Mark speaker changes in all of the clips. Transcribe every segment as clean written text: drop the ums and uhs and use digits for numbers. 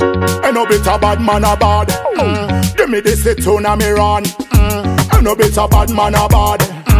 Speaker 1: Ain't no bit a bad man a bad. Give me this it tune a me run. Ain't no bit a bad man a bad.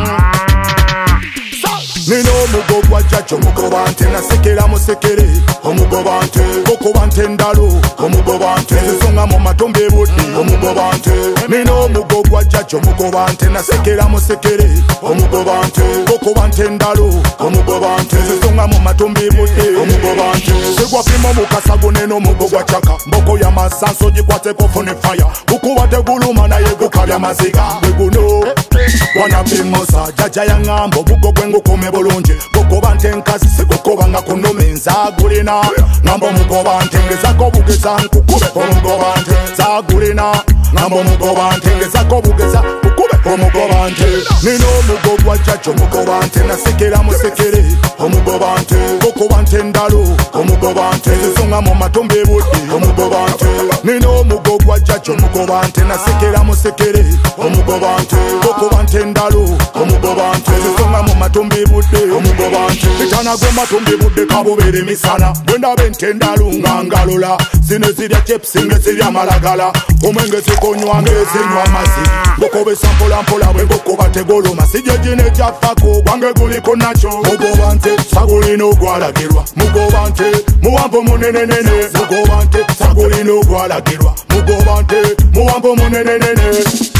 Speaker 1: Nino mugo gwa jacho mugo bante na sekera musekere omugo bante koko bante ndalo omugo bante zisonga mu matombe budi omugo bante Nino mugo gwa jacho mugo bante na sekera musekere omugo bante koko bante ndalo omugo bante zisonga mu matombe budi omugo bante segwa pimo mukasago neno mugo gwa chaka mboko ya masanso jikwate ko fone fire ukuba teguluma na yego kalya maziga weguno wana bimosa jaja ya ngambo mugo gwengo kome bolonje mugoba ntenkazi sikukoba nga kunome nzagulina ngambo mugoba ntengezako bugeza nkukube omugoba nte nzagulina ngambo mugoba ntengezako bugeza nkukube omugoba nte Nino mugogwa jacho mugoba nte nasekera musekere omugoba nte kukuba nte ndalo omugoba nte zisonga mu matombe budi omugoba nte Nino mugogwa jacho mugoba nte nasekera musekere omugoba nte kukuba nte ndalo omugoba nte zisonga mu matombe budi omugoba nte bitana go matombe budde kabubere misana bwenda bente ndalo ngangalola zine zirya chips ngezirya malagala omwenge zikonywa ngezinywa mazi ngokobe sampola mpola bwe ngokoba tegoloma sijejine jafako gwange guliko nacho mugoba nte sagulino gwalagirwa mugoba nte muwambo munenenene mugoba nte sagulino gwalagirwa mugoba nte muwambo munenenene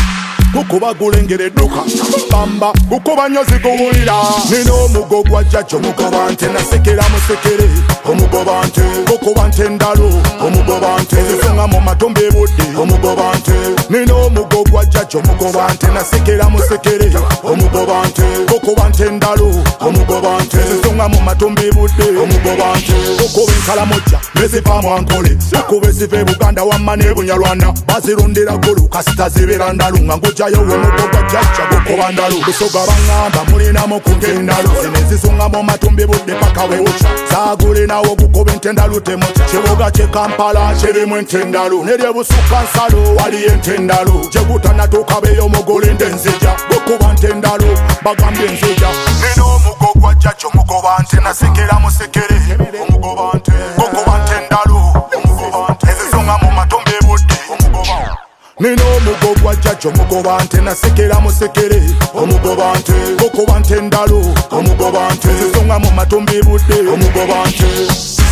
Speaker 1: kukuba gulengere duka bamba kukuba nyozi kuwulira Nino mugogwa jacho mugoba nte nasekera musekere omugoba nte kukuba nte ndalo omugoba nte zisonga mu matombe budi omugoba nte Nino mugogwa jacho mugoba nte nasekera musekere omugoba nte kukuba nte ndalo omugoba nte zisonga mu matombe budi omugoba nte kukuba enkala moja neziva mu ankole kukuba eziva Buganda wamma ne Bunyarwanda bazirundira gulu kasita zibera ndalu nga ngujayo omugoba jacha kukuba ndalu busoga bangamba mulina mu kungendalu zine zisonga mu matombe budi paka wewucha zagulinawo kukuba ente ndalu temocha kibuga kye Kampala kirimu ente ndalu nerye busuka nsalo wali ente ndalu jegutana tukabeyo mugole ndenzija kukuba ente ndalu bagambye nzija Nino mugogwa jacho mugoba nte nasekera musekere omugoba nte kukuba nte ndalu omugoba nte zisonga mu matombe budi omugoba Nino mugogwa jacho mugoba nte nasekera musekere omugoba nte kukuba nte ndalo omugoba nte zisonga mu matombe budi omugoba nte